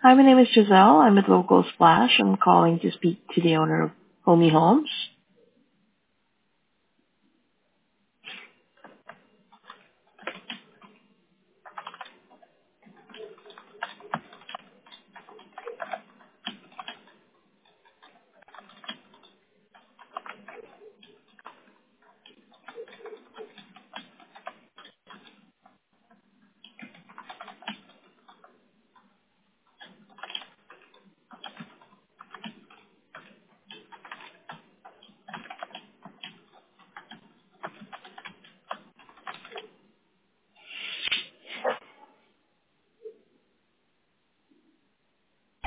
Hi, my name is Giselle. I'm at Local Splash. I'm calling to speak to the owner of Homey Homes.